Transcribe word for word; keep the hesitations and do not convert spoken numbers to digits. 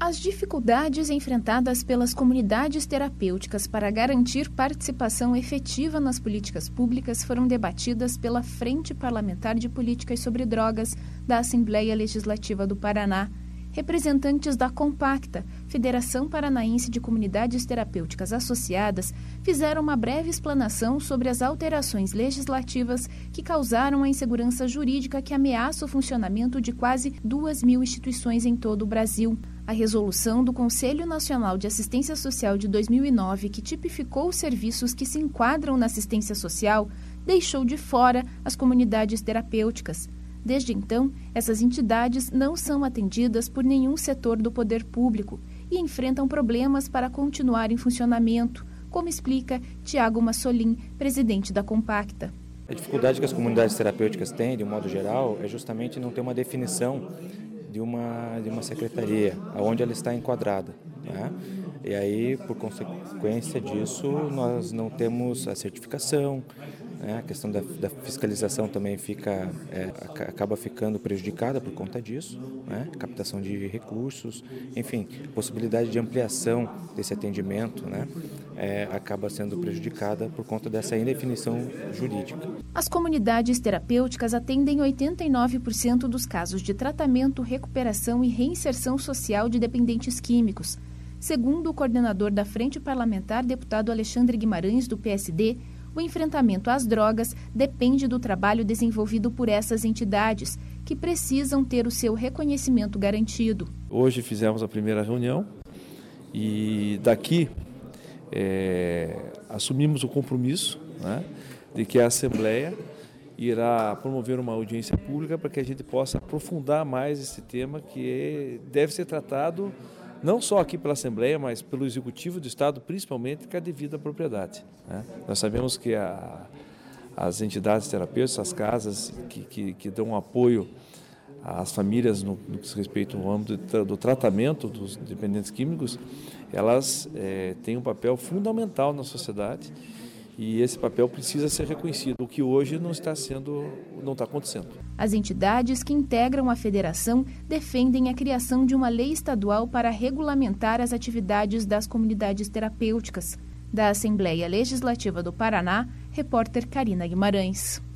As dificuldades enfrentadas pelas comunidades terapêuticas para garantir participação efetiva nas políticas públicas foram debatidas pela Frente Parlamentar de Políticas sobre Drogas da Assembleia Legislativa do Paraná. Representantes da Compacta, Federação Paranaense de Comunidades Terapêuticas Associadas, fizeram uma breve explanação sobre as alterações legislativas que causaram a insegurança jurídica que ameaça o funcionamento de quase duas mil instituições em todo o Brasil. A resolução do Conselho Nacional de Assistência Social de dois mil e nove, que tipificou os serviços que se enquadram na assistência social, deixou de fora as comunidades terapêuticas. Desde então, essas entidades não são atendidas por nenhum setor do poder público e enfrentam problemas para continuar em funcionamento, como explica Tiago Massolin, presidente da Compacta. A dificuldade que as comunidades terapêuticas têm, de um modo geral, é justamente não ter uma definição de uma, de uma secretaria, onde ela está enquadrada, né? E aí, por consequência disso, nós não temos a certificação, né? A questão da, da fiscalização também fica, é, acaba ficando prejudicada por conta disso, né? Captação de recursos, enfim, possibilidade de ampliação desse atendimento, né? É, acaba sendo prejudicada por conta dessa indefinição jurídica. As comunidades terapêuticas atendem oitenta e nove por cento dos casos de tratamento, recuperação e reinserção social de dependentes químicos. Segundo o coordenador da Frente Parlamentar, deputado Alexandre Guimarães, do P S D, o enfrentamento às drogas depende do trabalho desenvolvido por essas entidades, que precisam ter o seu reconhecimento garantido. Hoje fizemos a primeira reunião e daqui é, assumimos o compromisso, né, de que a Assembleia irá promover uma audiência pública para que a gente possa aprofundar mais esse tema que deve ser tratado não só aqui pela Assembleia, mas pelo Executivo do Estado, principalmente com a devida propriedade, né? Nós sabemos que a, as entidades terapêuticas, as casas que, que, que dão apoio às famílias no, no que diz respeito ao âmbito do, do tratamento dos dependentes químicos, elas é, têm um papel fundamental na sociedade e esse papel precisa ser reconhecido, o que hoje não está sendo, não está acontecendo. As entidades que integram a federação defendem a criação de uma lei estadual para regulamentar as atividades das comunidades terapêuticas. Da Assembleia Legislativa do Paraná, repórter Karina Guimarães.